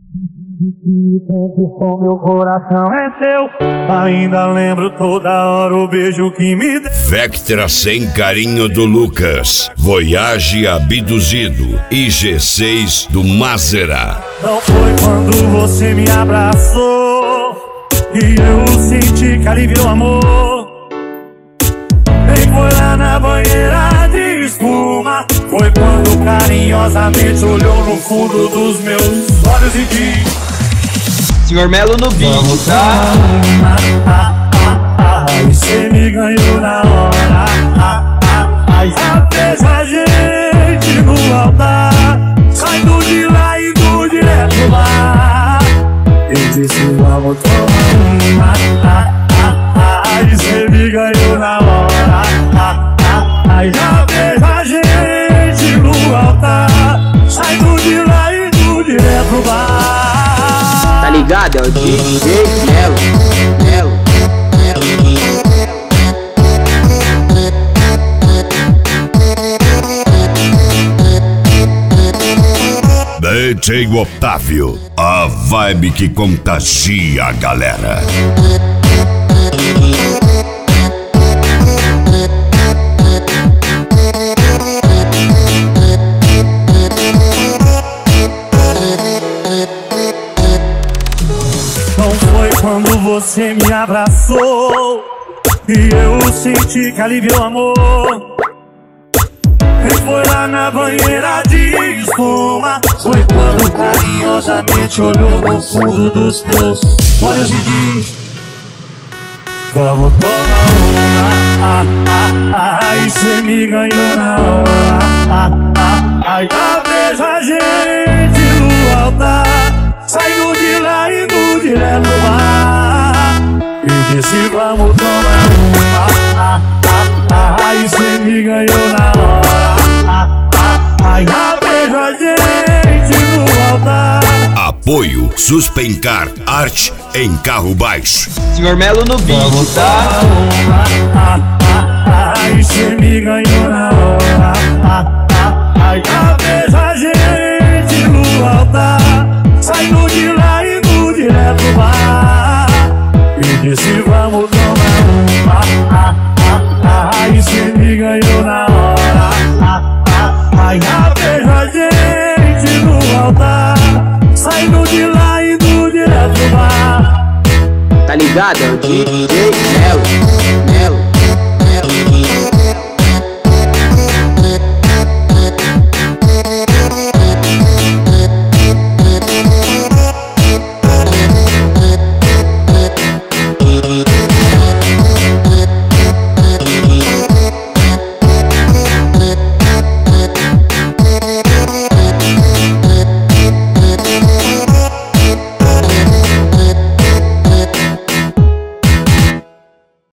conquistou meu coração é seu. Ainda lembro toda hora o beijo que me deu. Vectra sem carinho do Lucas, Voyage abduzido e G6 do Mazera. Não foi quando você me abraçou e eu senti que aliviou o amor. Nem foi lá na banheira de espuma. Foi quando carinhosamente olhou no fundo dos meus olhos e disse: Senhor Melo no beat, tá? Ai, cê me ganhou na hora. Já fez a gente no altar. Saindo de lá e indo direto lá. Eu disse vamos tomar uma. Ai, cê me ganhou na hora. Já fez a gente no altar. Saindo de lá e indo direto lá. Tá ligado? É o DJ Melo. DJ Otávio, a vibe que contagia a galera. Não foi quando você me abraçou e eu senti que aliviou o amor. E foi lá na banheira de espuma. Foi quando carinhosamente olhou no fundo dos teus olhos e disse: vamos tomar uma. Ai, cê me ganhou na hora. Já vejo a gente no altar. Saindo de lá e indo direto lá. E disse vamos tomar uma. Ai, cê me ganhou na hora. Já vejo a gente no altar. Apoio Suspencar Arte em Carro Baixo. Senhor Melo no beat, tá? Ai, cê me ganhou na hora. Já vejo a gente no altar. Saindo de lá e indo direto lá. E disse vamos tomar uma. Ai, cê me ganhou na hora. Já vejo a gente no altar. Saindo de lá e indo direto lá. Tá ligado? É o DJ Melo.